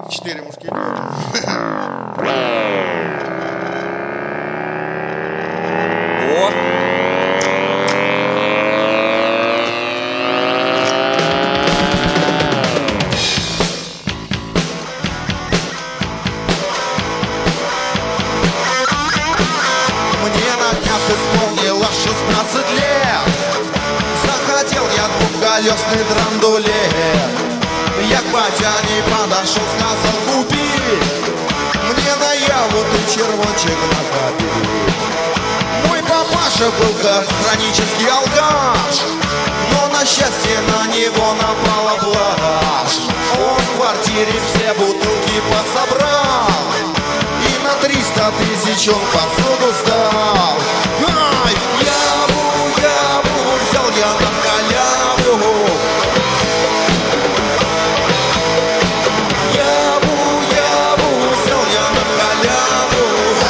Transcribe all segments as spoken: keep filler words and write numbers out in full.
Четыре мушкетера. О! Мне на днях исполнилось шестнадцать лет. Захотел я двухколесный драндулет. Я к батяне подошел, сказал, купи мне на яву ты червончик накопи. Мой папаша был как хронический алкаш, но на счастье на него напала блажь. Он в квартире все бутылки подсобрал, и на триста тысяч он посуду сдал. Ай, яву, яву, взял я на халяву. Яву, яву, взял я на халяву.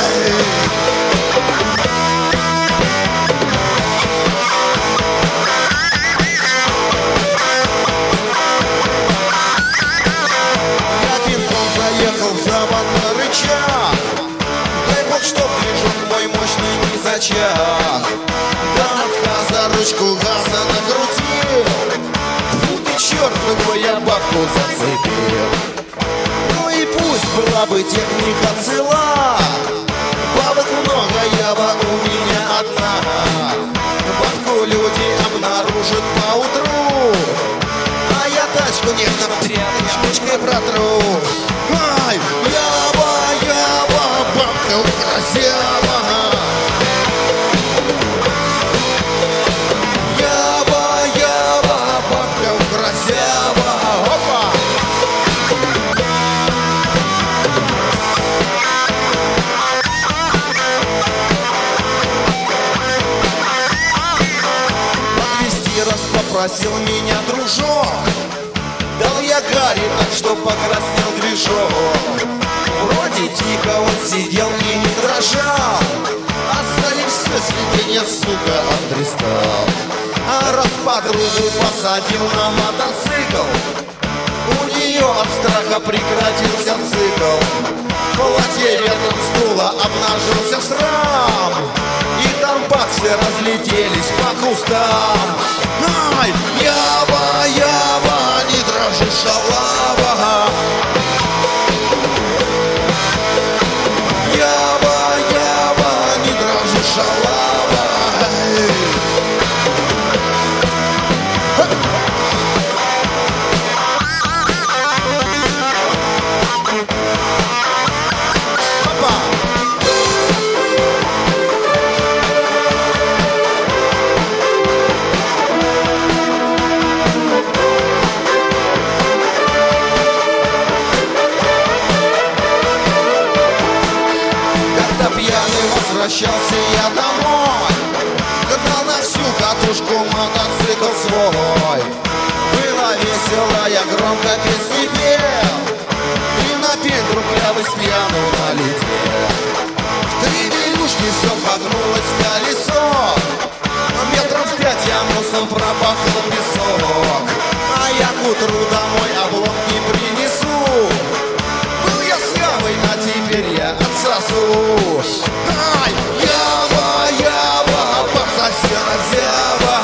Я пинком заехал в заводной рычаг. Дай бог, чтоб движок мой мощный не зачах. До отказа ручку газа накрутил. Фу ты, черт, какой я бабку зацепил. Ну и пусть была бы техника цела, бабок много, ява у меня одна. Бабку люди обнаружат поутру, а я тачку нежно тряпочкой протру. Ай, ява, ява, бабка красива. Ява, ява, бабка красива. Опа! Подвезти раз попросил меня дружок. Дал я Гарри, так что покраснел движок. Вроде тихо он сидел и не дрожал, остались все сведения, сука, отристал. А раз подругу посадил на мотоцикл, у нее от страха прекратился цикл. Платье ветром сдуло, обнажился срам, и там баксы разлетелись по кустам. Ай, ява, ява, не дрожи, шалава. Ява, ява, не дрожи, шалава. Опа! Когда пьяный возвращался я домой, гнал на всю катушку мотоцикл свой. Было весело, я громко песни пел, и на пень трухлявый с пьяну налетел. В три белюшки все погнулось колесо, метров пять я носом пропахал песок. А я к утру домой обломки принесу. Был я с явой, а теперь я отсосу. Ай, ява, ява, пососи разява.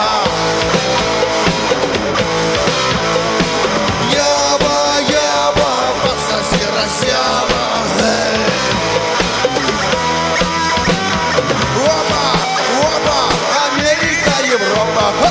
Ява, ява, пососи разява. Опа, опа, Америка, Европа. Хоп.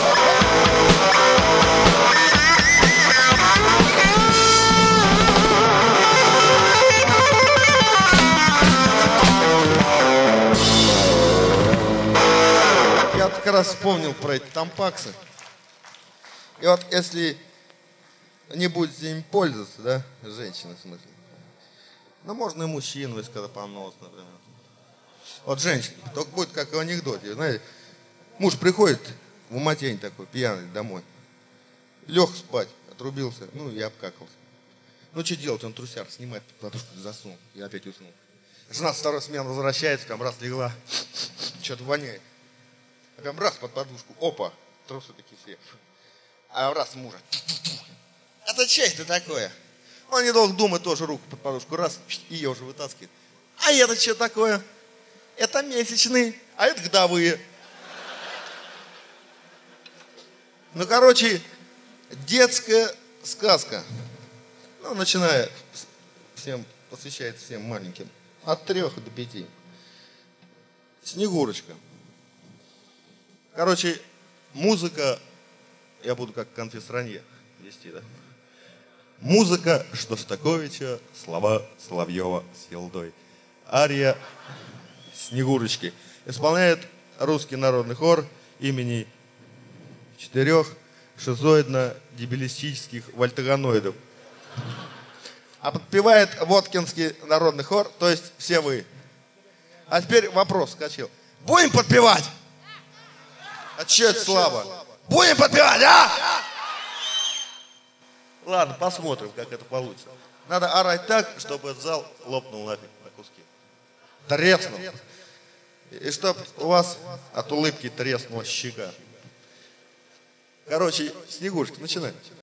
Я как раз вспомнил про эти тампаксы. И вот если не будет ими пользоваться, да, женщина в смысле, ну можно и мужчину, если когда понос, например. Вот женщина, только будет как в анекдоте, знаете, муж приходит в уматень такой, пьяный, домой, лег спать, отрубился, ну и обкакался. Ну что делать, он трусяр снимает подушку, заснул и опять уснул. Жена с второй смены возвращается, прям раз легла, что-то воняет. А прям раз под подушку, опа, трусы такие все. А раз мужа. Это что это такое? Он недолго думает, тоже руку под подушку, раз, и ее уже вытаскивает. А это что такое? Это месячные, а это годовые. Ну, короче, детская сказка. Ну, начиная, всем, посвящается всем маленьким. От трех до пяти. Снегурочка. Короче, музыка, я буду как конфесранье вести, да? Музыка Шостаковича, слова Соловьева с Елдой. Ария Снегурочки. Исполняет русский народный хор имени четырех шизоидно-дебилистических вольтагоноидов. А подпевает Воткинский народный хор, то есть все вы. А теперь вопрос скачил. Будем подпевать? А че это слабо? Будем подпевать, а? Ладно, посмотрим, как это получится. Надо орать так, чтобы этот зал лопнул нафиг на куски. Треснул. И чтоб у вас от улыбки треснула щека. Короче, Снегурочка, начинай.